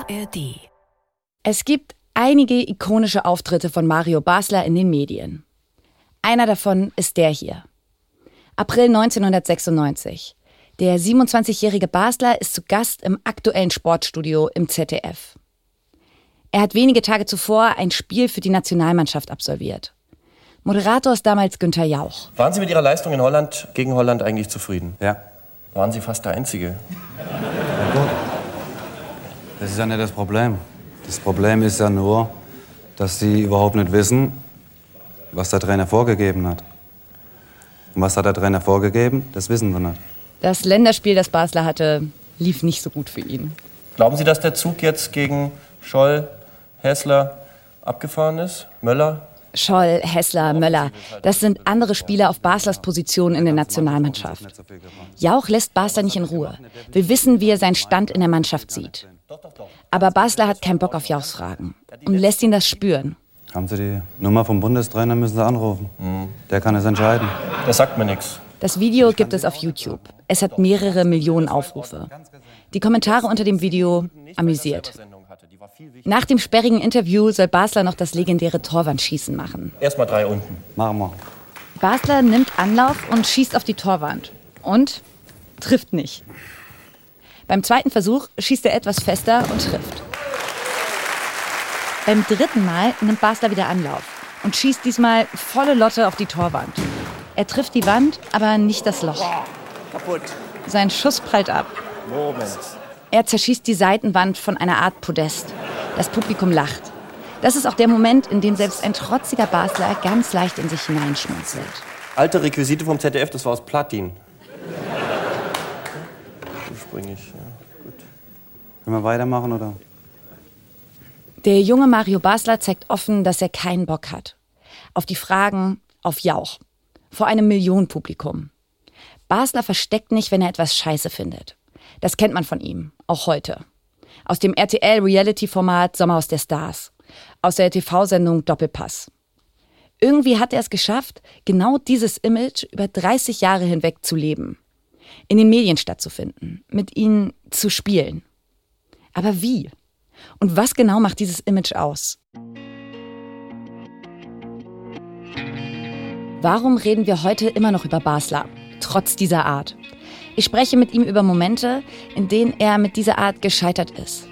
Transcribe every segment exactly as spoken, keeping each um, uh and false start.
A R D. Es gibt einige ikonische Auftritte von Mario Basler in den Medien. Einer davon ist der hier. April neunzehnhundertsechsundneunzig. Der siebenundzwanzigjährige Basler ist zu Gast im aktuellen Sportstudio im Z D F. Er hat wenige Tage zuvor ein Spiel für die Nationalmannschaft absolviert. Moderator ist damals Günther Jauch. Waren Sie mit Ihrer Leistung in Holland gegen Holland eigentlich zufrieden? Ja. Waren Sie fast der Einzige? Ja, gut. Das ist ja nicht das Problem. Das Problem ist ja nur, dass Sie überhaupt nicht wissen, was der Trainer vorgegeben hat. Und was hat der Trainer vorgegeben? Das wissen wir nicht. Das Länderspiel, das Basler hatte, lief nicht so gut für ihn. Glauben Sie, dass der Zug jetzt gegen Scholl, Hässler abgefahren ist? Möller? Scholl, Hässler, Möller, das sind andere Spieler auf Baslers Position in der Nationalmannschaft. Jauch lässt Basler nicht in Ruhe, will wissen, wie er seinen Stand in der Mannschaft sieht. Aber Basler hat keinen Bock auf Jauchs Fragen und lässt ihn das spüren. Haben Sie die Nummer vom Bundestrainer, müssen Sie anrufen. Mhm. Der kann es entscheiden. Der sagt mir nichts. Das Video gibt es auf YouTube. Es hat mehrere Millionen Aufrufe. Die Kommentare unter dem Video amüsiert. Nach dem sperrigen Interview soll Basler noch das legendäre Torwandschießen machen. Erstmal drei unten. Machen wir. Basler nimmt Anlauf und schießt auf die Torwand. Und trifft nicht. Beim zweiten Versuch schießt er etwas fester und trifft. Beim dritten Mal nimmt Basler wieder Anlauf und schießt diesmal volle Lotte auf die Torwand. Er trifft die Wand, aber nicht das Loch. Kaputt. Sein Schuss prallt ab. Moment. Er zerschießt die Seitenwand von einer Art Podest. Das Publikum lacht. Das ist auch der Moment, in dem selbst ein trotziger Basler ganz leicht in sich hineinschmunzelt. Alte Requisite vom Z D F, das war aus Platin. Ursprünglich, ja. Gut. Können wir weitermachen, oder? Der junge Mario Basler zeigt offen, dass er keinen Bock hat. Auf die Fragen, auf Jauch. Vor einem Millionenpublikum. Basler versteckt nicht, wenn er etwas scheiße findet. Das kennt man von ihm, auch heute. Aus dem R T L-Reality-Format Sommerhaus der Stars. Aus der T V-Sendung Doppelpass. Irgendwie hat er es geschafft, genau dieses Image über dreißig Jahre hinweg zu leben. In den Medien stattzufinden, mit ihnen zu spielen. Aber wie? Und was genau macht dieses Image aus? Warum reden wir heute immer noch über Basler, trotz dieser Art? Ich spreche mit ihm über Momente, in denen er mit dieser Art gescheitert ist.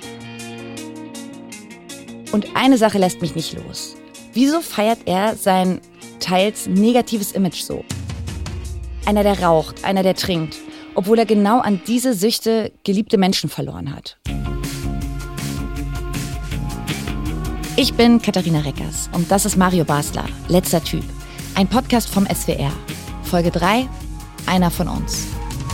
Und eine Sache lässt mich nicht los. Wieso feiert er sein teils negatives Image so? Einer, der raucht, einer, der trinkt, obwohl er genau an diese Süchte geliebte Menschen verloren hat. Ich bin Katharina Reckers und das ist Mario Basler, letzter Typ. Ein Podcast vom S W R. Folge drei, einer von uns.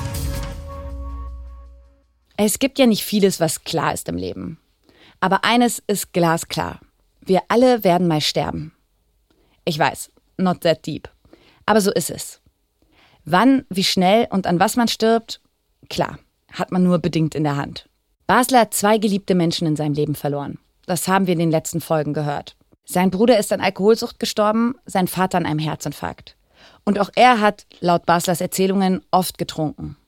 Es gibt ja nicht vieles, was klar ist im Leben. Aber eines ist glasklar. Wir alle werden mal sterben. Ich weiß, not that deep. Aber so ist es. Wann, wie schnell und an was man stirbt, klar, hat man nur bedingt in der Hand. Basler hat zwei geliebte Menschen in seinem Leben verloren. Das haben wir in den letzten Folgen gehört. Sein Bruder ist an Alkoholsucht gestorben, sein Vater an einem Herzinfarkt. Und auch er hat, laut Baslers Erzählungen, oft getrunken.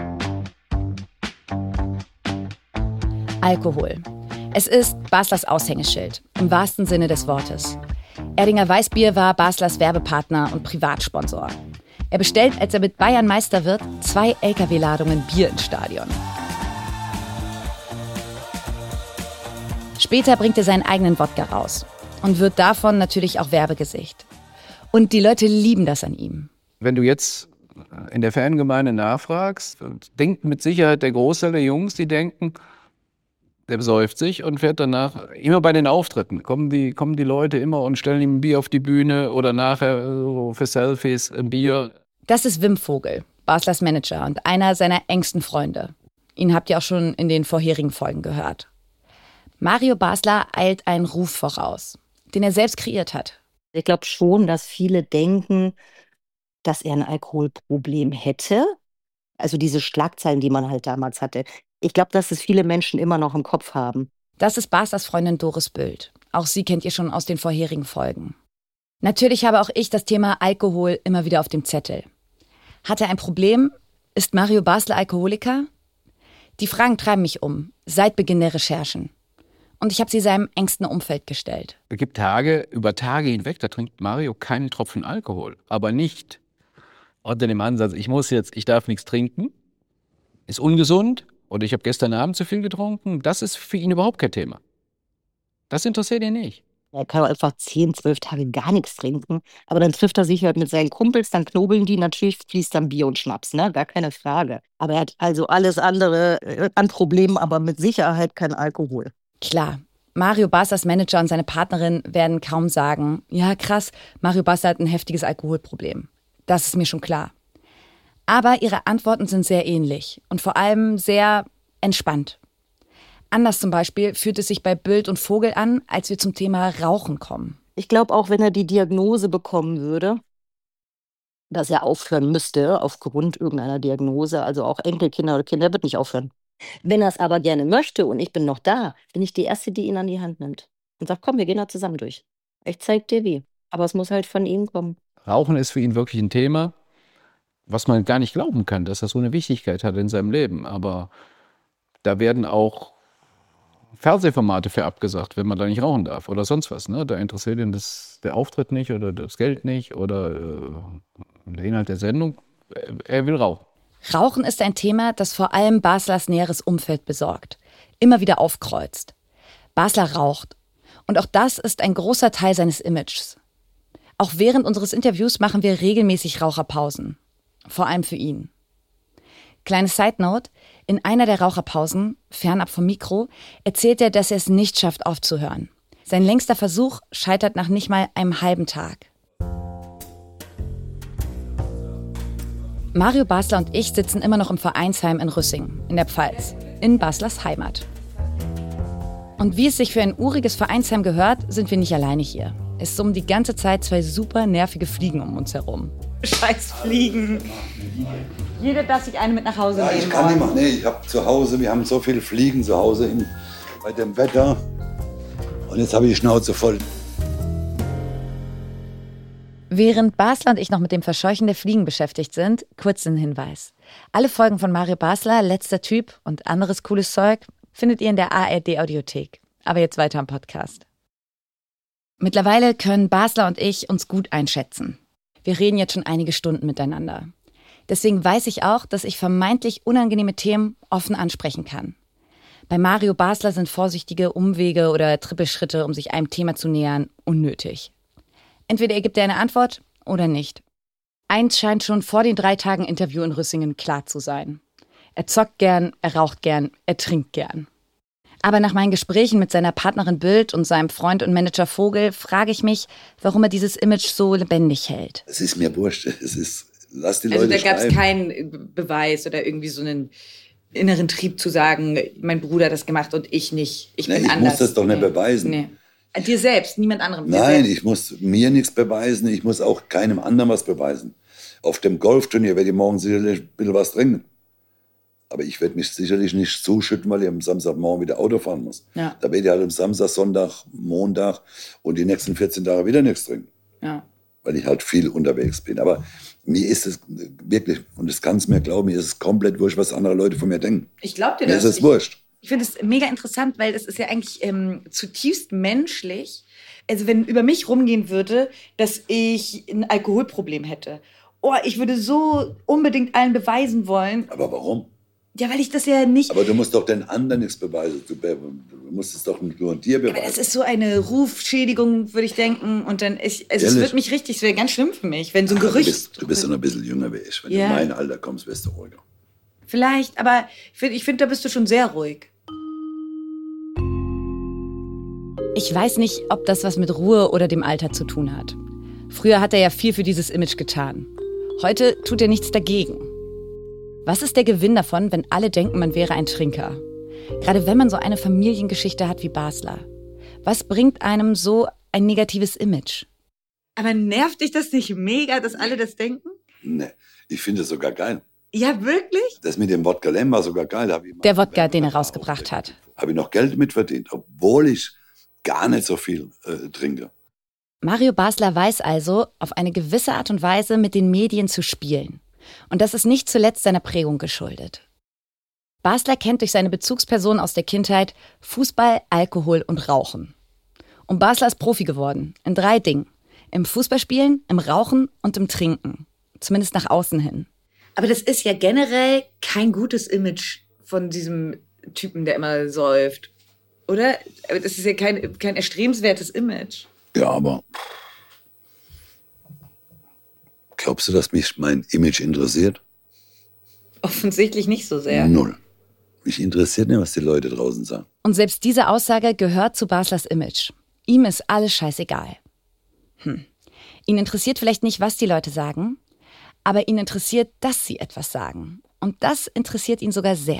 Alkohol. Es ist Baslers Aushängeschild, im wahrsten Sinne des Wortes. Erdinger Weißbier war Baslers Werbepartner und Privatsponsor. Er bestellt, als er mit Bayern Meister wird, zwei L K W-Ladungen Bier ins Stadion. Später bringt er seinen eigenen Wodka raus und wird davon natürlich auch Werbegesicht. Und die Leute lieben das an ihm. Wenn du jetzt in der Fangemeinde nachfragst, denkt mit Sicherheit der Großteil der Jungs, die denken, der besäuft sich und fährt danach, immer bei den Auftritten, kommen die, kommen die Leute immer und stellen ihm ein Bier auf die Bühne oder nachher so für Selfies ein Bier. Das ist Wim Vogel, Baslers Manager und einer seiner engsten Freunde. Ihn habt ihr auch schon in den vorherigen Folgen gehört. Mario Basler eilt einen Ruf voraus, den er selbst kreiert hat. Ich glaube schon, dass viele denken, dass er ein Alkoholproblem hätte. Also diese Schlagzeilen, die man halt damals hatte. Ich glaube, dass es viele Menschen immer noch im Kopf haben. Das ist Baslers Freundin Doris Bült. Auch sie kennt ihr schon aus den vorherigen Folgen. Natürlich habe auch ich das Thema Alkohol immer wieder auf dem Zettel. Hat er ein Problem? Ist Mario Basler Alkoholiker? Die Fragen treiben mich um, seit Beginn der Recherchen. und ich habe sie seinem engsten Umfeld gestellt. Es gibt Tage, über Tage hinweg, da trinkt Mario keinen Tropfen Alkohol. Aber nicht unter dem Ansatz, ich muss jetzt, ich darf nichts trinken, ist ungesund oder ich habe gestern Abend zu viel getrunken. Das ist für ihn überhaupt kein Thema. Das interessiert ihn nicht. Er kann einfach zehn, zwölf Tage gar nichts trinken, aber dann trifft er sich halt mit seinen Kumpels, dann knobeln die, natürlich fließt dann Bier und Schnaps, ne? Gar keine Frage. Aber er hat also alles andere äh, an Problemen, aber mit Sicherheit kein Alkohol. Klar, Mario Baslers Manager und seine Partnerin werden kaum sagen, ja krass, Mario Basler hat ein heftiges Alkoholproblem. Das ist mir schon klar. Aber ihre Antworten sind sehr ähnlich und vor allem sehr entspannt. Anders zum Beispiel fühlt es sich bei Bild und Vogel an, als wir zum Thema Rauchen kommen. Ich glaube auch, wenn er die Diagnose bekommen würde, dass er aufhören müsste aufgrund irgendeiner Diagnose, also auch Enkelkinder oder Kinder, er wird nicht aufhören. Wenn er es aber gerne möchte und ich bin noch da, bin ich die Erste, die ihn an die Hand nimmt und sagt, komm, wir gehen da zusammen durch. Ich zeig dir wie. Aber es muss halt von ihm kommen. Rauchen ist für ihn wirklich ein Thema, was man gar nicht glauben kann, dass das so eine Wichtigkeit hat in seinem Leben. Aber da werden auch Fernsehformate für abgesagt, wenn man da nicht rauchen darf oder sonst was. Ne? Da interessiert ihn das, der Auftritt nicht oder das Geld nicht oder äh, der Inhalt der Sendung. Er, er will rauchen. Rauchen ist ein Thema, das vor allem Baslers näheres Umfeld besorgt. Immer wieder aufkreuzt. Basler raucht. Und auch das ist ein großer Teil seines Images. Auch während unseres Interviews machen wir regelmäßig Raucherpausen. Vor allem für ihn. Kleine Side-Note, in einer der Raucherpausen, fernab vom Mikro, erzählt er, dass er es nicht schafft, aufzuhören. Sein längster Versuch scheitert nach nicht mal einem halben Tag. Mario Basler und ich sitzen immer noch im Vereinsheim in Rüssing, in der Pfalz, in Baslers Heimat. Und wie es sich für ein uriges Vereinsheim gehört, sind wir nicht alleine hier. Es summen die ganze Zeit zwei super nervige Fliegen um uns herum. Scheiß Fliegen. Jeder darf sich eine mit nach Hause ja, nehmen. Ich kann nicht machen. Nee, ich habe zu Hause, wir haben so viele Fliegen zu Hause in, bei dem Wetter. Und jetzt habe ich die Schnauze voll. Während Basler und ich noch mit dem Verscheuchen der Fliegen beschäftigt sind, kurz ein Hinweis. Alle Folgen von Mario Basler, Letzter Typ und anderes cooles Zeug findet ihr in der A R D-Audiothek. Aber jetzt weiter am Podcast. Mittlerweile können Basler und ich uns gut einschätzen. Wir reden jetzt schon einige Stunden miteinander. Deswegen weiß ich auch, dass ich vermeintlich unangenehme Themen offen ansprechen kann. Bei Mario Basler sind vorsichtige Umwege oder Trippelschritte, um sich einem Thema zu nähern, unnötig. Entweder er gibt dir eine Antwort oder nicht. Eins scheint schon vor den drei Tagen Interview in Rüssingen klar zu sein. Er zockt gern, er raucht gern, er trinkt gern. Aber nach meinen Gesprächen mit seiner Partnerin Bild und seinem Freund und Manager Vogel frage ich mich, warum er dieses Image so lebendig hält. Es ist mir wurscht. Es ist, lass die Also Leute da gab es schreiben. keinen Beweis oder irgendwie so einen inneren Trieb zu sagen, mein Bruder hat das gemacht und ich nicht. Ich Nee, bin ich anders. muss das doch nicht Nee. beweisen. Nee. Dir selbst, niemand anderem. Dir Nein, selbst. ich muss mir nichts beweisen. Ich muss auch keinem anderen was beweisen. Auf dem Golfturnier werde ich morgen sicherlich ein bisschen was trinken. Aber ich werde mich sicherlich nicht zuschütten, weil ich am Samstagmorgen wieder Auto fahren muss. Ja. Da werde ich halt am Samstag, Sonntag, Montag und die nächsten vierzehn Tage wieder nichts trinken. Ja. Weil ich halt viel unterwegs bin. Aber mir ist es wirklich, und das kannst du mir glauben, mir ist es komplett wurscht, was andere Leute von mir denken. Ich glaube dir Mir das. ist es Ich- wurscht. Ich finde es mega interessant, weil das ist ja eigentlich ähm, zutiefst menschlich. Also wenn über mich rumgehen würde, dass ich ein Alkoholproblem hätte. Oh, ich würde so unbedingt allen beweisen wollen. Aber warum? Ja, weil ich das ja nicht... Aber du musst doch den anderen nichts beweisen. Du, be- du musst es doch nur dir Aber das beweisen. ist so eine Rufschädigung, würde ich denken. Und dann, ich, also es Ehrlich? wird mich richtig, es wäre ganz schlimm für mich, wenn so ein Du Gerücht... bist, du bist doch noch ein bisschen jünger wie ich. Wenn Ja. du in mein Alter kommst, wirst du ruhiger. Vielleicht, aber ich finde, ich find, da bist du schon sehr ruhig. Ich weiß nicht, ob das was mit Ruhe oder dem Alter zu tun hat. Früher hat er ja viel für dieses Image getan. Heute tut er nichts dagegen. Was ist der Gewinn davon, wenn alle denken, man wäre ein Trinker? Gerade wenn man so eine Familiengeschichte hat wie Basler. Was bringt einem so ein negatives Image? Aber nervt dich das nicht mega, dass alle das denken? Nee, ich finde es sogar geil. Ja, wirklich? Das mit dem Wodka Lem war sogar geil. Da hab ich Der Wodka, den er rausgebracht hat. Habe ich noch Geld mitverdient, obwohl ich gar nicht so viel äh, trinke. Mario Basler weiß also, auf eine gewisse Art und Weise mit den Medien zu spielen. Und das ist nicht zuletzt seiner Prägung geschuldet. Basler kennt durch seine Bezugsperson aus der Kindheit Fußball, Alkohol und Rauchen. Und Basler ist Profi geworden, in drei Dingen. Im Fußballspielen, im Rauchen und im Trinken. Zumindest nach außen hin. Aber das ist ja generell kein gutes Image von diesem Typen, der immer säuft. Oder? Das ist ja kein, kein erstrebenswertes Image. Ja, aber glaubst du, dass mich mein Image interessiert? Offensichtlich nicht so sehr. Null. Mich interessiert nicht, was die Leute draußen sagen. Und selbst diese Aussage gehört zu Baslers Image. Ihm ist alles scheißegal. Hm. Ihn interessiert vielleicht nicht, was die Leute sagen, aber ihn interessiert, dass sie etwas sagen. Und das interessiert ihn sogar sehr.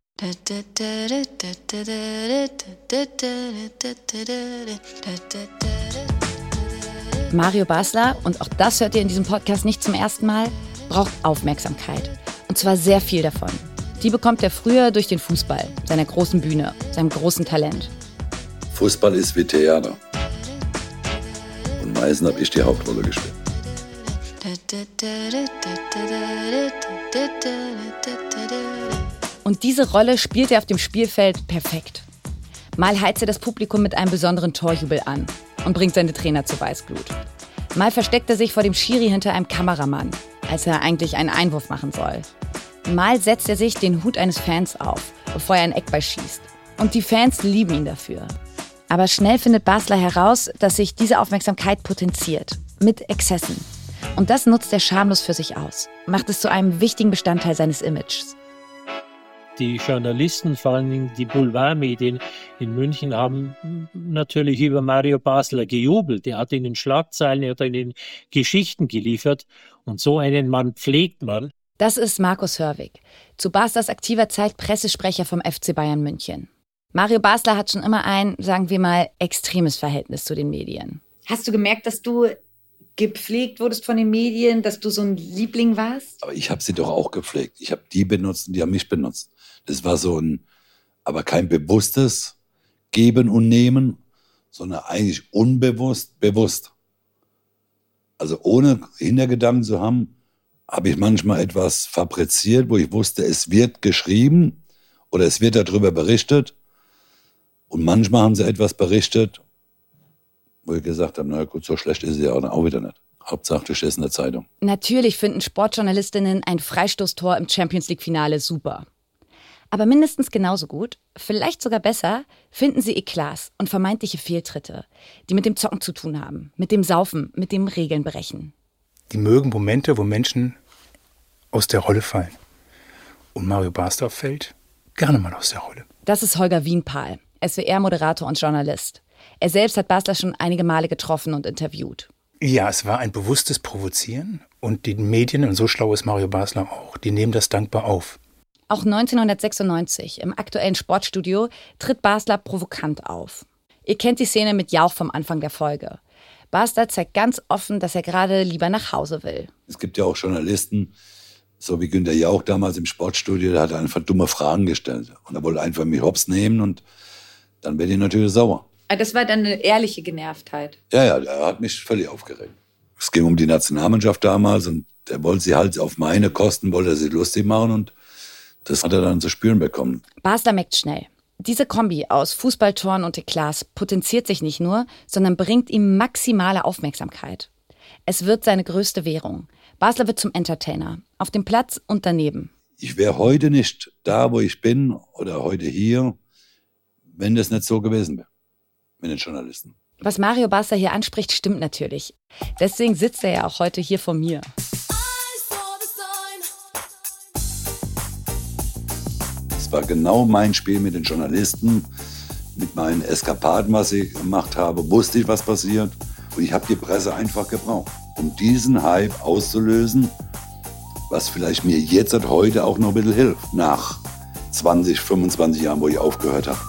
Mario Basler, und auch das hört ihr in diesem Podcast nicht zum ersten Mal, braucht Aufmerksamkeit. Und zwar sehr viel davon. Die bekommt er früher durch den Fußball, seiner großen Bühne, seinem großen Talent. Fußball ist wie Theater. Und meistens habe ich die Hauptrolle gespielt. Und diese Rolle spielt er auf dem Spielfeld perfekt. Mal heizt er das Publikum mit einem besonderen Torjubel an und bringt seine Trainer zur Weißglut. Mal versteckt er sich vor dem Schiri hinter einem Kameramann, als er eigentlich einen Einwurf machen soll. Mal setzt er sich den Hut eines Fans auf, bevor er einen Eckball schießt. Und die Fans lieben ihn dafür. Aber schnell findet Basler heraus, dass sich diese Aufmerksamkeit potenziert. Mit Exzessen. Und das nutzt er schamlos für sich aus. Macht es zu einem wichtigen Bestandteil seines Images. Die Journalisten, vor allem die Boulevardmedien in München, haben natürlich über Mario Basler gejubelt. Er hat ihnen Schlagzeilen, er hat ihnen Geschichten geliefert. Und so einen Mann pflegt man. Das ist Markus Hörwig, zu Baslers aktiver Zeit Pressesprecher vom F C Bayern München. Mario Basler hat schon immer ein, sagen wir mal, extremes Verhältnis zu den Medien. Hast du gemerkt, dass du gepflegt wurdest von den Medien, dass du so ein Liebling warst? Aber ich habe sie doch auch gepflegt. Ich habe die benutzt und die haben mich benutzt. Das war so ein, aber kein bewusstes Geben und Nehmen, sondern eigentlich unbewusst, bewusst. Also ohne Hintergedanken zu haben, habe ich manchmal etwas fabriziert, wo ich wusste, es wird geschrieben oder es wird darüber berichtet. Und manchmal haben sie etwas berichtet, wo ich gesagt habe, na gut, so schlecht ist es ja auch wieder nicht. Hauptsache, du stehst in der Zeitung. Natürlich finden Sportjournalistinnen ein Freistoßtor im Champions-League-Finale super. Aber mindestens genauso gut, vielleicht sogar besser, finden sie Eklats und vermeintliche Fehltritte, die mit dem Zocken zu tun haben, mit dem Saufen, mit dem Regeln brechen. Die mögen Momente, wo Menschen aus der Rolle fallen. Und Mario Basler fällt gerne mal aus der Rolle. Das ist Holger Wienpahl, S W R-Moderator und Journalist. Er selbst hat Basler schon einige Male getroffen und interviewt. Ja, es war ein bewusstes Provozieren. Und die Medien, und so schlau ist Mario Basler auch, die nehmen das dankbar auf. Auch neunzehnhundertsechsundneunzig im aktuellen Sportstudio tritt Basler provokant auf. Ihr kennt die Szene mit Jauch vom Anfang der Folge. Basler zeigt ganz offen, dass er gerade lieber nach Hause will. Es gibt ja auch Journalisten, so wie Günter Jauch damals im Sportstudio, der hat einfach dumme Fragen gestellt. Und er wollte einfach mich hops nehmen und dann werde ich natürlich sauer. Das war dann eine ehrliche Genervtheit. Ja, ja, der hat mich völlig aufgeregt. Es ging um die Nationalmannschaft damals und der wollte sie halt auf meine Kosten, wollte er sich lustig machen und das hat er dann zu spüren bekommen. Basler merkt schnell. Diese Kombi aus Fußballtoren und Eklats potenziert sich nicht nur, sondern bringt ihm maximale Aufmerksamkeit. Es wird seine größte Währung. Basler wird zum Entertainer, auf dem Platz und daneben. Ich wäre heute nicht da, wo ich bin oder heute hier, wenn das nicht so gewesen wäre mit den Journalisten. Was Mario Basler hier anspricht, stimmt natürlich. Deswegen sitzt er ja auch heute hier vor mir. Es war genau mein Spiel mit den Journalisten, mit meinen Eskapaden, was ich gemacht habe, wusste ich, was passiert. Und ich habe die Presse einfach gebraucht, um diesen Hype auszulösen, was vielleicht mir jetzt und heute auch noch ein bisschen hilft, nach zwanzig, fünfundzwanzig Jahren, wo ich aufgehört habe.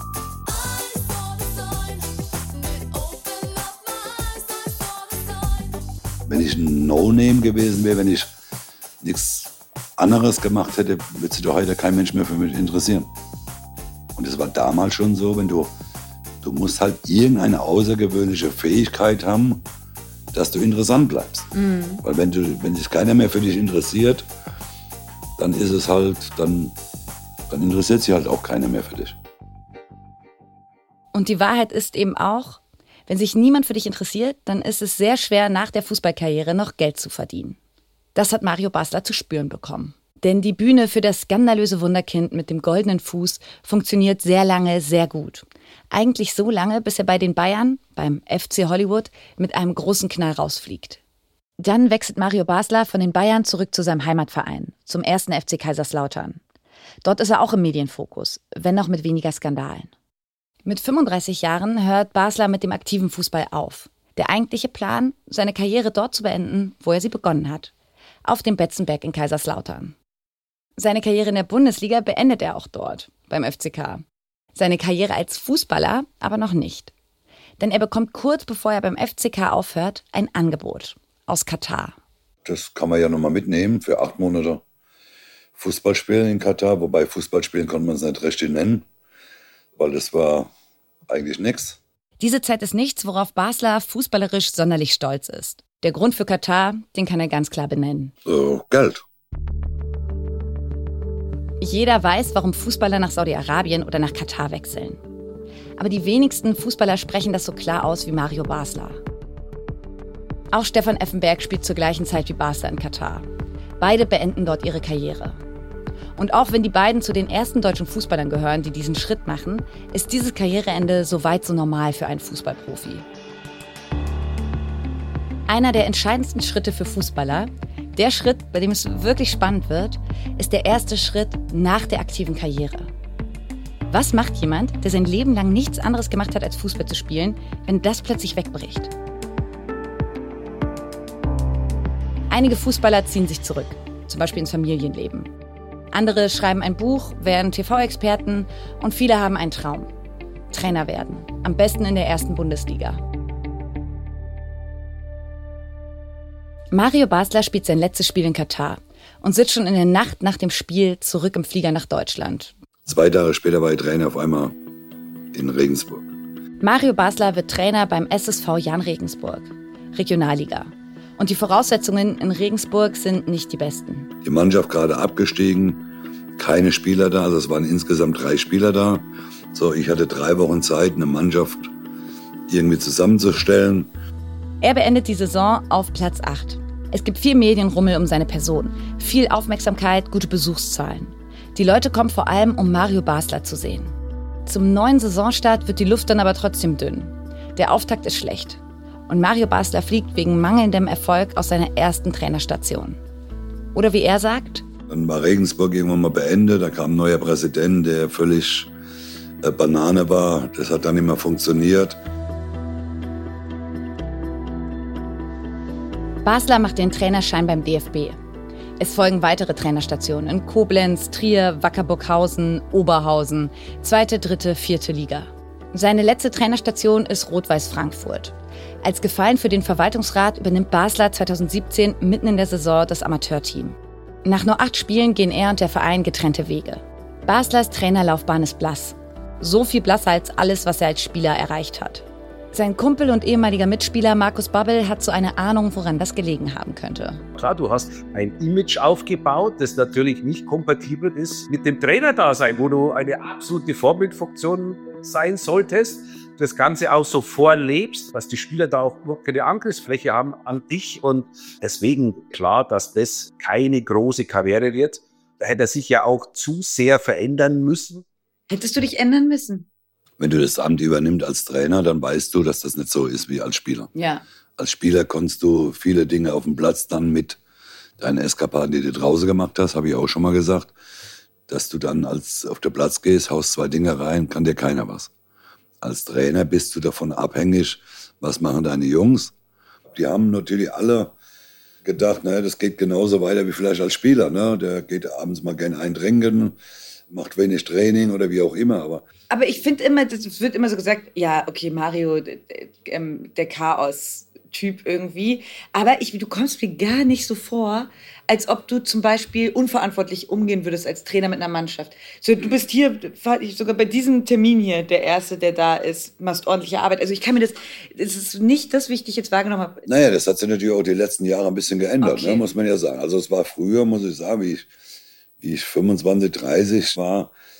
Wenn ich ein No-Name gewesen wäre, wenn ich nichts anderes gemacht hätte, würde sich doch heute kein Mensch mehr für mich interessieren. Und es war damals schon so, wenn du, du musst halt irgendeine außergewöhnliche Fähigkeit haben, dass du interessant bleibst. Mhm. Weil wenn du, wenn sich keiner mehr für dich interessiert, dann ist es halt, dann, dann interessiert sich halt auch keiner mehr für dich. Und die Wahrheit ist eben auch, wenn sich niemand für dich interessiert, dann ist es sehr schwer, nach der Fußballkarriere noch Geld zu verdienen. Das hat Mario Basler zu spüren bekommen. Denn die Bühne für das skandalöse Wunderkind mit dem goldenen Fuß funktioniert sehr lange sehr gut. Eigentlich so lange, bis er bei den Bayern, beim F C Hollywood, mit einem großen Knall rausfliegt. Dann wechselt Mario Basler von den Bayern zurück zu seinem Heimatverein, zum ersten F C Kaiserslautern. Dort ist er auch im Medienfokus, wenn auch mit weniger Skandalen. Mit fünfunddreißig Jahren hört Basler mit dem aktiven Fußball auf. Der eigentliche Plan, seine Karriere dort zu beenden, wo er sie begonnen hat. Auf dem Betzenberg in Kaiserslautern. Seine Karriere in der Bundesliga beendet er auch dort, beim F C K. Seine Karriere als Fußballer aber noch nicht. Denn er bekommt kurz bevor er beim F C K aufhört, ein Angebot aus Katar. Das kann man ja nochmal mitnehmen für acht Monate Fußball spielen in Katar. Wobei Fußball spielen konnte man es nicht richtig nennen, weil das war eigentlich nichts. Diese Zeit ist nichts, worauf Basler fußballerisch sonderlich stolz ist. Der Grund für Katar, den kann er ganz klar benennen. Äh, Geld. Jeder weiß, warum Fußballer nach Saudi-Arabien oder nach Katar wechseln. Aber die wenigsten Fußballer sprechen das so klar aus wie Mario Basler. Auch Stefan Effenberg spielt zur gleichen Zeit wie Basler in Katar. Beide beenden dort ihre Karriere. Und auch wenn die beiden zu den ersten deutschen Fußballern gehören, die diesen Schritt machen, ist dieses Karriereende so weit so normal für einen Fußballprofi. Einer der entscheidendsten Schritte für Fußballer, der Schritt, bei dem es wirklich spannend wird, ist der erste Schritt nach der aktiven Karriere. Was macht jemand, der sein Leben lang nichts anderes gemacht hat, als Fußball zu spielen, wenn das plötzlich wegbricht? Einige Fußballer ziehen sich zurück, zum Beispiel ins Familienleben. Andere schreiben ein Buch, werden T V-Experten und viele haben einen Traum. Trainer werden, am besten in der ersten Bundesliga. Mario Basler spielt sein letztes Spiel in Katar und sitzt schon in der Nacht nach dem Spiel zurück im Flieger nach Deutschland. Zwei Tage später war ich Trainer auf einmal in Regensburg. Mario Basler wird Trainer beim S S V Jan Regensburg, Regionalliga. Und die Voraussetzungen in Regensburg sind nicht die besten. Die Mannschaft gerade abgestiegen, keine Spieler da, also es waren insgesamt drei Spieler da. So, ich hatte drei Wochen Zeit, eine Mannschaft irgendwie zusammenzustellen. Er beendet die Saison auf Platz acht. Es gibt viel Medienrummel um seine Person, viel Aufmerksamkeit, gute Besuchszahlen. Die Leute kommen vor allem, um Mario Basler zu sehen. Zum neuen Saisonstart wird die Luft dann aber trotzdem dünn. Der Auftakt ist schlecht. Und Mario Basler fliegt wegen mangelndem Erfolg aus seiner ersten Trainerstation. Oder wie er sagt: Dann war Regensburg irgendwann mal beendet, da kam ein neuer Präsident, der völlig äh, Banane war. Das hat dann nicht mehr funktioniert. Basler macht den Trainerschein beim D F B. Es folgen weitere Trainerstationen in Koblenz, Trier, Wackerburghausen, Oberhausen, zweite, dritte, vierte Liga. Seine letzte Trainerstation ist Rot-Weiß Frankfurt. Als Gefallen für den Verwaltungsrat übernimmt Basler zweitausendsiebzehn mitten in der Saison das Amateurteam. Nach nur acht Spielen gehen er und der Verein getrennte Wege. Baslers Trainerlaufbahn ist blass. So viel blasser als alles, was er als Spieler erreicht hat. Sein Kumpel und ehemaliger Mitspieler Markus Babbel hat so eine Ahnung, woran das gelegen haben könnte. Klar, du hast ein Image aufgebaut, das natürlich nicht kompatibel ist mit dem Trainerdasein, wo du eine absolute Vorbildfunktion sein solltest. Das Ganze auch so vorlebst, dass die Spieler da auch überhaupt keine Angriffsfläche haben an dich. Und deswegen klar, dass das keine große Karriere wird. Da hätte er sich ja auch zu sehr verändern müssen. Hättest du dich ändern müssen? Wenn du das Amt übernimmst als Trainer, dann weißt du, dass das nicht so ist wie als Spieler. Ja. Als Spieler konntest du viele Dinge auf dem Platz dann mit deinen Eskapaden, die du draußen gemacht hast, habe ich auch schon mal gesagt, dass du dann als auf den Platz gehst, haust zwei Dinge rein, kann dir keiner was. Als Trainer bist du davon abhängig, was machen deine Jungs. Die haben natürlich alle gedacht, ne, das geht genauso weiter wie vielleicht als Spieler. Ne? Der geht abends mal gern eintrinken, macht wenig Training oder wie auch immer. Aber, aber ich finde immer, es wird immer so gesagt, ja, okay, Mario, der Chaos-Typ irgendwie. Aber ich, du kommst mir gar nicht so vor, als ob du zum Beispiel unverantwortlich umgehen würdest als Trainer mit einer Mannschaft. So, du bist hier, sogar bei diesem Termin hier, der Erste, der da ist, machst ordentliche Arbeit. Also ich kann mir das, das ist nicht das, wie ich dich jetzt wahrgenommen habe. Naja, das hat sich natürlich auch die letzten Jahre ein bisschen geändert, Okay. ne, muss man ja sagen. Also es war früher, muss ich sagen, wie ich, wie ich fünfundzwanzig, dreißig war,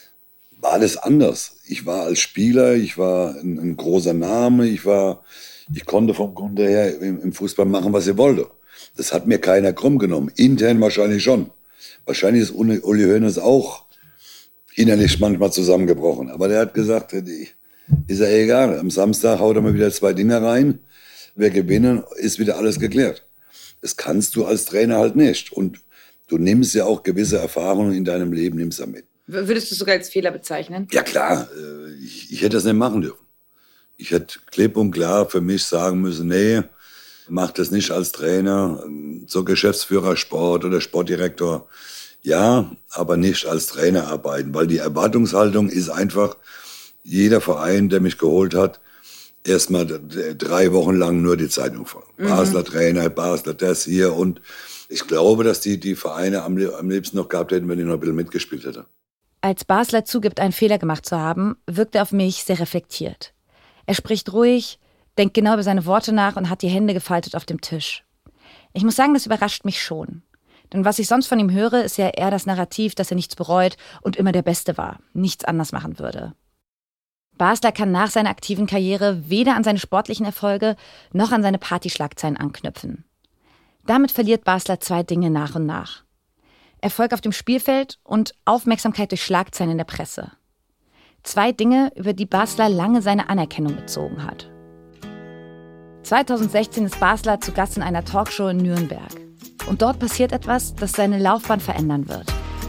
war alles anders. Ich war als Spieler, ich war ein, ein großer Name, ich war, ich konnte vom Grunde her im, im Fußball machen, was ich wollte. Das hat mir keiner krumm genommen. Intern wahrscheinlich schon. Wahrscheinlich ist Uli, Uli Hoeneß auch innerlich manchmal zusammengebrochen. Aber der hat gesagt, ist ja egal. Am Samstag haut er mal wieder zwei Dinger rein. Wir gewinnen, ist wieder alles geklärt. Das kannst du als Trainer halt nicht. Und du nimmst ja auch gewisse Erfahrungen in deinem Leben, nimmst du mit. Würdest du es sogar als Fehler bezeichnen? Ja klar, ich, ich hätte das nicht machen dürfen. Ich hätte klipp und klar für mich sagen müssen, nee, mach das nicht als Trainer, so Geschäftsführer Sport oder Sportdirektor. Ja, aber nicht als Trainer arbeiten, weil die Erwartungshaltung ist einfach, jeder Verein, der mich geholt hat, erstmal drei Wochen lang nur die Zeitung vor. Mhm. Basler Trainer, Basler das hier. Und ich glaube, dass die, die Vereine am, am liebsten noch gehabt hätten, wenn ich noch ein bisschen mitgespielt hätte. Als Basler zugibt, einen Fehler gemacht zu haben, wirkt er auf mich sehr reflektiert. Er spricht ruhig, denkt genau über seine Worte nach und hat die Hände gefaltet auf dem Tisch. Ich muss sagen, das überrascht mich schon. Denn was ich sonst von ihm höre, ist ja eher das Narrativ, dass er nichts bereut und immer der Beste war, nichts anders machen würde. Basler kann nach seiner aktiven Karriere weder an seine sportlichen Erfolge noch an seine Partyschlagzeilen anknüpfen. Damit verliert Basler zwei Dinge nach und nach. Erfolg auf dem Spielfeld und Aufmerksamkeit durch Schlagzeilen in der Presse. Zwei Dinge, über die Basler lange seine Anerkennung bezogen hat. zweitausendsechzehn ist Basler zu Gast in einer Talkshow in Nürnberg. Und dort passiert etwas, das seine Laufbahn verändern wird.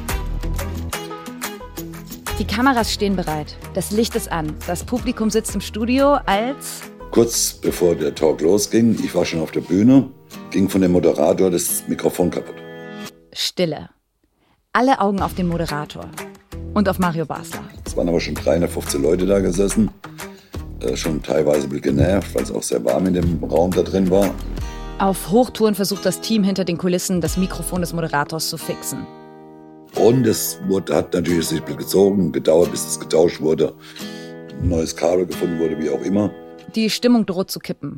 Die Kameras stehen bereit, das Licht ist an, das Publikum sitzt im Studio, als... Kurz bevor der Talk losging, ich war schon auf der Bühne, ging von dem Moderator das Mikrofon kaputt. Stille. Alle Augen auf den Moderator und auf Mario Basler. Es waren aber schon dreihundertfünfzehn Leute da gesessen, äh, schon teilweise ein bisschen genervt, weil es auch sehr warm in dem Raum da drin war. Auf Hochtouren versucht das Team hinter den Kulissen, das Mikrofon des Moderators zu fixen. Und es wurde, hat natürlich sich gezogen, gedauert, bis es getauscht wurde, ein neues Kabel gefunden wurde, wie auch immer. Die Stimmung droht zu kippen.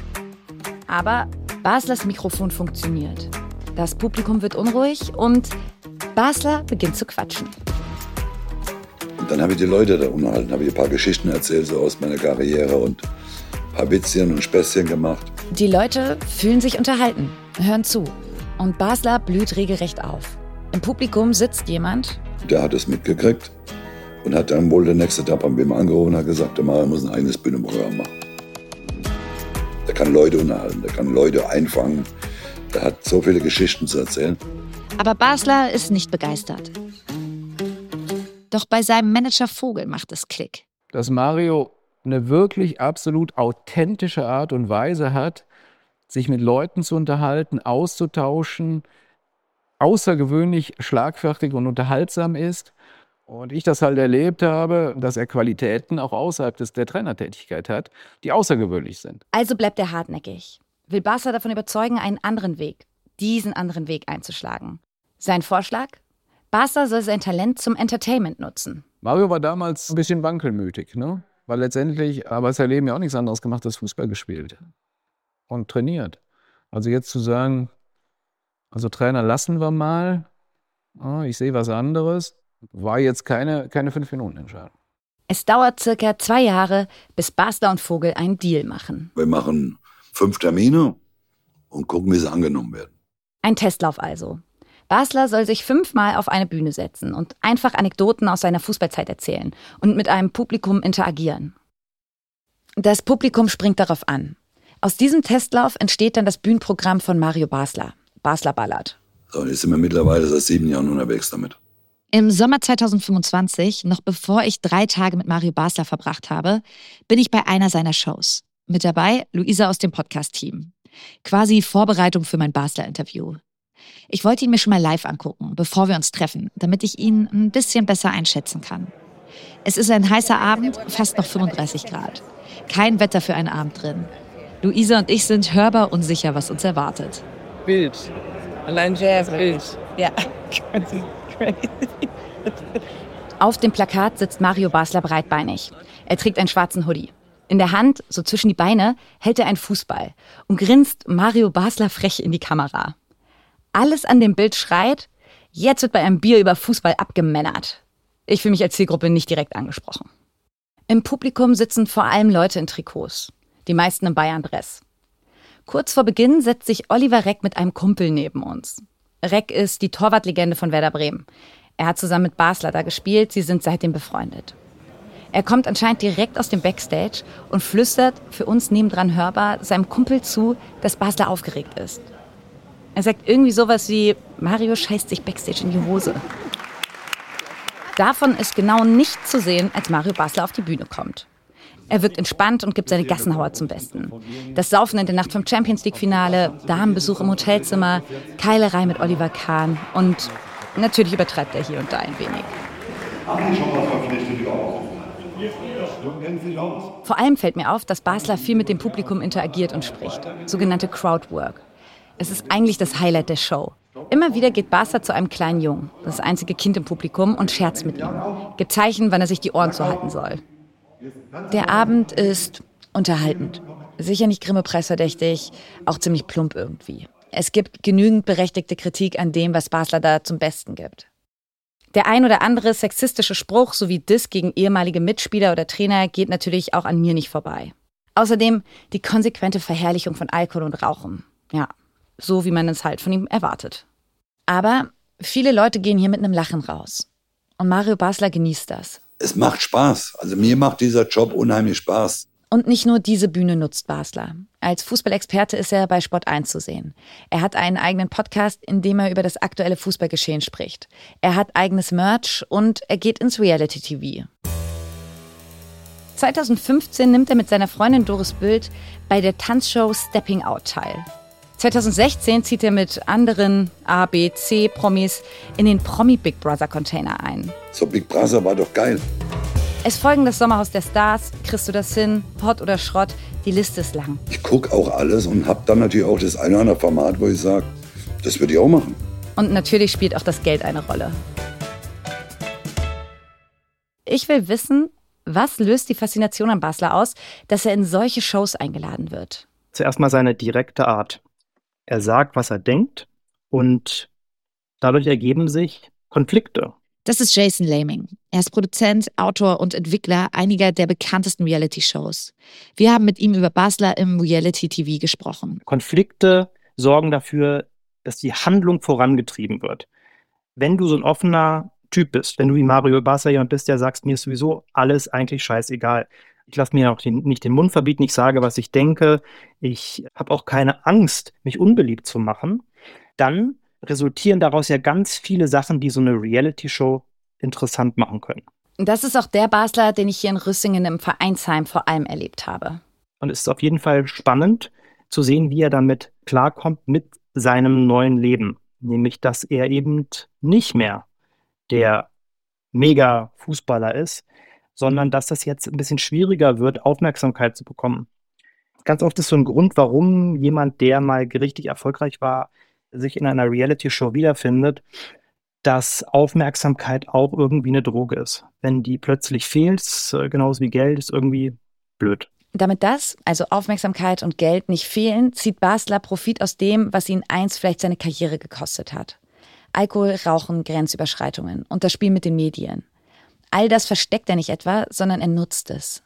Aber Baslers Mikrofon funktioniert. Das Publikum wird unruhig und Basler beginnt zu quatschen. Und dann habe ich die Leute da unterhalten, habe ich ein paar Geschichten erzählt, so aus meiner Karriere und ein paar Witzchen und Späßchen gemacht. Die Leute fühlen sich unterhalten, hören zu. Und Basler blüht regelrecht auf. Im Publikum sitzt jemand. Der hat es mitgekriegt und hat dann wohl der nächste Tag beim B M angerufen und hat gesagt, der Mario muss ein eigenes Bühnenprogramm machen. Der kann Leute unterhalten, der kann Leute einfangen. Der hat so viele Geschichten zu erzählen. Aber Basler ist nicht begeistert. Doch bei seinem Manager Vogel macht es Klick. Dass Mario eine wirklich absolut authentische Art und Weise hat, sich mit Leuten zu unterhalten, auszutauschen, außergewöhnlich schlagfertig und unterhaltsam ist. Und ich das halt erlebt habe, dass er Qualitäten auch außerhalb des, der Trainertätigkeit hat, die außergewöhnlich sind. Also bleibt er hartnäckig. Will Basler davon überzeugen, einen anderen Weg, diesen anderen Weg einzuschlagen. Sein Vorschlag? Basler soll sein Talent zum Entertainment nutzen. Mario war damals ein bisschen wankelmütig, ne? Weil letztendlich, aber sein Leben ja auch nichts anderes gemacht als Fußball gespielt und trainiert. Also jetzt zu sagen, also Trainer lassen wir mal, ich sehe was anderes, war jetzt keine, keine Fünf-Minuten-Entscheidung. Es dauert circa zwei Jahre, bis Basler und Vogel einen Deal machen. Wir machen fünf Termine und gucken, wie sie angenommen werden. Ein Testlauf also. Basler soll sich fünfmal auf eine Bühne setzen und einfach Anekdoten aus seiner Fußballzeit erzählen und mit einem Publikum interagieren. Das Publikum springt darauf an. Aus diesem Testlauf entsteht dann das Bühnenprogramm von Mario Basler, Basler ballert. So, jetzt sind wir mittlerweile seit sieben Jahren unterwegs damit. Im Sommer zweitausendfünfundzwanzig, noch bevor ich drei Tage mit Mario Basler verbracht habe, bin ich bei einer seiner Shows. Mit dabei Luisa aus dem Podcast-Team. Quasi Vorbereitung für mein Basler-Interview. Ich wollte ihn mir schon mal live angucken, bevor wir uns treffen, damit ich ihn ein bisschen besser einschätzen kann. Es ist ein heißer Abend, fast noch fünfunddreißig Grad. Kein Wetter für einen Abend drin. Luisa und ich sind hörbar unsicher, was uns erwartet. Bild. Allein Jazz, Bild. Ja. Auf dem Plakat sitzt Mario Basler breitbeinig. Er trägt einen schwarzen Hoodie. In der Hand, so zwischen die Beine, hält er einen Fußball und grinst Mario Basler frech in die Kamera. Alles an dem Bild schreit, jetzt wird bei einem Bier über Fußball abgemännert. Ich fühle mich als Zielgruppe nicht direkt angesprochen. Im Publikum sitzen vor allem Leute in Trikots, die meisten im Bayern-Dress. Kurz vor Beginn setzt sich Oliver Reck mit einem Kumpel neben uns. Reck ist die Torwartlegende von Werder Bremen. Er hat zusammen mit Basler da gespielt, sie sind seitdem befreundet. Er kommt anscheinend direkt aus dem Backstage und flüstert, für uns nebendran hörbar, seinem Kumpel zu, dass Basler aufgeregt ist. Er sagt irgendwie sowas wie, Mario scheißt sich Backstage in die Hose. Davon ist genau nichts zu sehen, als Mario Basler auf die Bühne kommt. Er wirkt entspannt und gibt seine Gassenhauer zum Besten. Das Saufen in der Nacht vom Champions-League-Finale, Damenbesuch im Hotelzimmer, Keilerei mit Oliver Kahn und natürlich übertreibt er hier und da ein wenig. Vor allem fällt mir auf, dass Basler viel mit dem Publikum interagiert und spricht. Sogenannte Crowdwork. Es ist eigentlich das Highlight der Show. Immer wieder geht Basler zu einem kleinen Jungen, das einzige Kind im Publikum, und scherzt mit ihm. Gibt Zeichen, wann er sich die Ohren zuhalten soll. Der Abend ist unterhaltend. Sicher nicht Grimme-preisverdächtig, auch ziemlich plump irgendwie. Es gibt genügend berechtigte Kritik an dem, was Basler da zum Besten gibt. Der ein oder andere sexistische Spruch sowie Diss gegen ehemalige Mitspieler oder Trainer geht natürlich auch an mir nicht vorbei. Außerdem die konsequente Verherrlichung von Alkohol und Rauchen. Ja, so wie man es halt von ihm erwartet. Aber viele Leute gehen hier mit einem Lachen raus. Und Mario Basler genießt das. Es macht Spaß. Also mir macht dieser Job unheimlich Spaß. Und nicht nur diese Bühne nutzt Basler. Als Fußballexperte ist er bei Sport eins zu sehen. Er hat einen eigenen Podcast, in dem er über das aktuelle Fußballgeschehen spricht. Er hat eigenes Merch und er geht ins Reality-T V. zweitausendfünfzehn nimmt er mit seiner Freundin Doris Bild bei der Tanzshow Stepping Out teil. zweitausendsechzehn zieht er mit anderen A, B, C-Promis in den Promi-Big Brother-Container ein. So Big Brother war doch geil. Es folgen das Sommerhaus der Stars, Kriegst du das hin, Hot oder Schrott, die Liste ist lang. Ich gucke auch alles und habe dann natürlich auch das eine oder andere Format, wo ich sage, das würde ich auch machen. Und natürlich spielt auch das Geld eine Rolle. Ich will wissen, was löst die Faszination an Basler aus, dass er in solche Shows eingeladen wird? Zuerst mal seine direkte Art. Er sagt, was er denkt, und dadurch ergeben sich Konflikte. Das ist Jason Laming. Er ist Produzent, Autor und Entwickler einiger der bekanntesten Reality-Shows. Wir haben mit ihm über Basler im Reality-T V gesprochen. Konflikte sorgen dafür, dass die Handlung vorangetrieben wird. Wenn du so ein offener Typ bist, wenn du wie Mario Basler jemand bist, der sagst, mir ist sowieso alles eigentlich scheißegal. Ich lasse mir auch den, nicht den Mund verbieten, ich sage, was ich denke. Ich habe auch keine Angst, mich unbeliebt zu machen. Dann resultieren daraus ja ganz viele Sachen, die so eine Reality-Show interessant machen können. Das ist auch der Basler, den ich hier in Rüssingen im Vereinsheim vor allem erlebt habe. Und es ist auf jeden Fall spannend zu sehen, wie er damit klarkommt mit seinem neuen Leben. Nämlich, dass er eben nicht mehr der Mega-Fußballer ist, sondern dass das jetzt ein bisschen schwieriger wird, Aufmerksamkeit zu bekommen. Ganz oft ist so ein Grund, warum jemand, der mal richtig erfolgreich war, sich in einer Reality-Show wiederfindet, dass Aufmerksamkeit auch irgendwie eine Droge ist. Wenn die plötzlich fehlt, genauso wie Geld, ist irgendwie blöd. Damit das, also Aufmerksamkeit und Geld, nicht fehlen, zieht Basler Profit aus dem, was ihn einst vielleicht seine Karriere gekostet hat. Alkohol, Rauchen, Grenzüberschreitungen und das Spiel mit den Medien. All das versteckt er nicht etwa, sondern er nutzt es.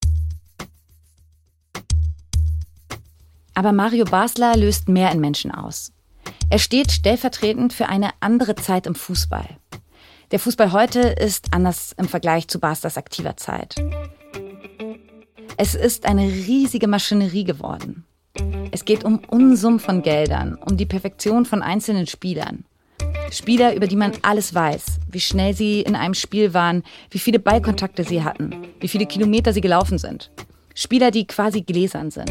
Aber Mario Basler löst mehr in Menschen aus. Er steht stellvertretend für eine andere Zeit im Fußball. Der Fußball heute ist anders im Vergleich zu Baslers aktiver Zeit. Es ist eine riesige Maschinerie geworden. Es geht um Unsummen von Geldern, um die Perfektion von einzelnen Spielern. Spieler, über die man alles weiß, wie schnell sie in einem Spiel waren, wie viele Ballkontakte sie hatten, wie viele Kilometer sie gelaufen sind. Spieler, die quasi gläsern sind.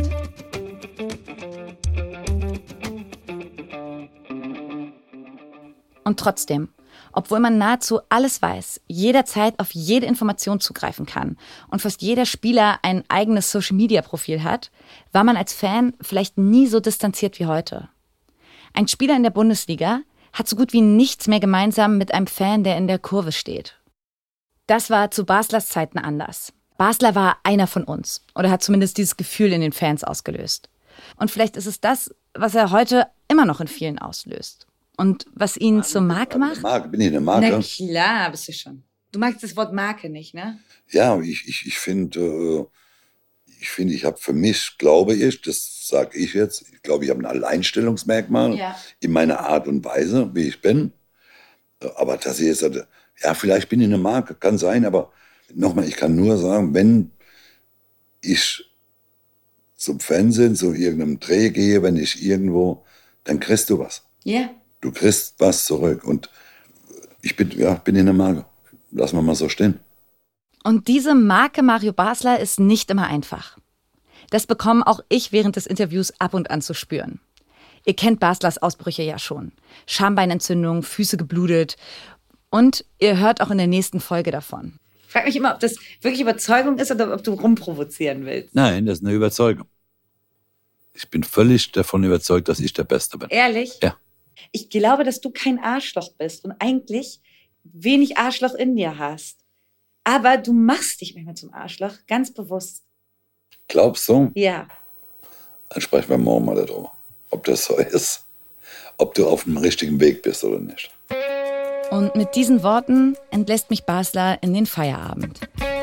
Und trotzdem, obwohl man nahezu alles weiß, jederzeit auf jede Information zugreifen kann und fast jeder Spieler ein eigenes Social-Media-Profil hat, war man als Fan vielleicht nie so distanziert wie heute. Ein Spieler in der Bundesliga hat so gut wie nichts mehr gemeinsam mit einem Fan, der in der Kurve steht. Das war zu Baslers Zeiten anders. Basler war einer von uns oder hat zumindest dieses Gefühl in den Fans ausgelöst. Und vielleicht ist es das, was er heute immer noch in vielen auslöst. Und was ihn zur Marke macht? Marke, bin ich eine Marke? Na klar, bist du schon. Du magst das Wort Marke nicht, ne? Ja, ich, ich, ich finde, äh, ich finde, ich habe für mich, glaube ich, das sage ich jetzt, ich glaube, ich habe ein Alleinstellungsmerkmal Ja. in meiner Art und Weise, wie ich bin. Aber dass ich jetzt, sage, ja, vielleicht bin ich eine Marke, kann sein, aber nochmal, ich kann nur sagen, wenn ich zum Fernsehen, zu irgendeinem Dreh gehe, wenn ich irgendwo, dann kriegst du was. Ja. Du kriegst was zurück. Und ich bin, ja, bin in der Marke. Lass mal mal so stehen. Und diese Marke Mario Basler ist nicht immer einfach. Das bekomme auch ich während des Interviews ab und an zu spüren. Ihr kennt Baslers Ausbrüche ja schon. Schambeinentzündung, Füße geblutet. Und ihr hört auch in der nächsten Folge davon. Ich frage mich immer, ob das wirklich Überzeugung ist oder ob du rumprovozieren willst. Nein, das ist eine Überzeugung. Ich bin völlig davon überzeugt, dass ich der Beste bin. Ehrlich? Ja. Ich glaube, dass du kein Arschloch bist und eigentlich wenig Arschloch in dir hast. Aber du machst dich manchmal zum Arschloch, ganz bewusst. Glaubst du? Ja. Dann sprechen wir morgen mal darüber, ob das so ist. Ob du auf dem richtigen Weg bist oder nicht. Und mit diesen Worten entlässt mich Basler in den Feierabend.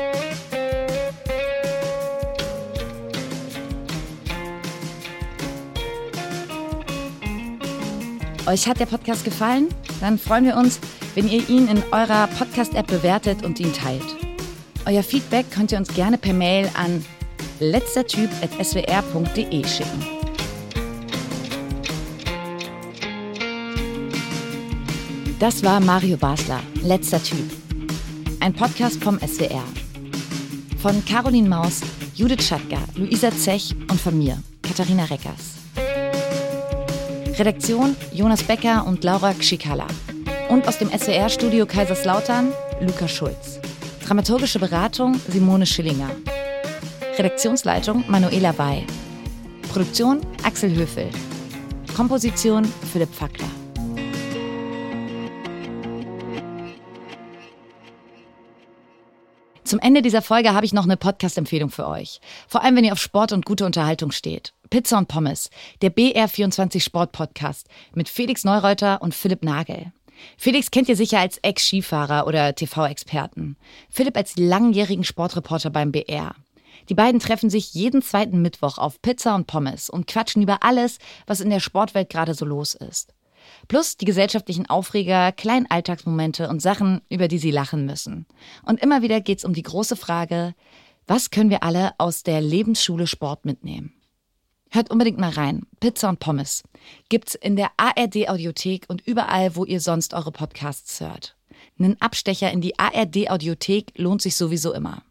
Euch hat der Podcast gefallen? Dann freuen wir uns, wenn ihr ihn in eurer Podcast-App bewertet und ihn teilt. Euer Feedback könnt ihr uns gerne per Mail an letztertyp at s w r punkt d e schicken. Das war Mario Basler, letzter Typ. Ein Podcast vom S W R. Von Caroline Maus, Judith Schattger, Luisa Zech und von mir, Katharina Reckers. Redaktion Jonas Becker und Laura Kschikala. Und aus dem S W R-Studio Kaiserslautern Luca Schulz. Dramaturgische Beratung Simone Schillinger. Redaktionsleitung Manuela Wey. Produktion Axel Höfel. Komposition Philipp Fackler. Zum Ende dieser Folge habe ich noch eine Podcast-Empfehlung für euch. Vor allem, wenn ihr auf Sport und gute Unterhaltung steht. Pizza und Pommes, der B R vierundzwanzig Sport-Podcast mit Felix Neureuter und Philipp Nagel. Felix kennt ihr sicher als Ex-Skifahrer oder T V-Experten. Philipp als langjährigen Sportreporter beim B R. Die beiden treffen sich jeden zweiten Mittwoch auf Pizza und Pommes und quatschen über alles, was in der Sportwelt gerade so los ist. Plus die gesellschaftlichen Aufreger, kleinen Alltagsmomente und Sachen, über die sie lachen müssen. Und immer wieder geht's um die große Frage, was können wir alle aus der Lebensschule Sport mitnehmen? Hört unbedingt mal rein. Pizza und Pommes gibt's in der A R D-Audiothek und überall, wo ihr sonst eure Podcasts hört. Einen Abstecher in die A R D-Audiothek lohnt sich sowieso immer.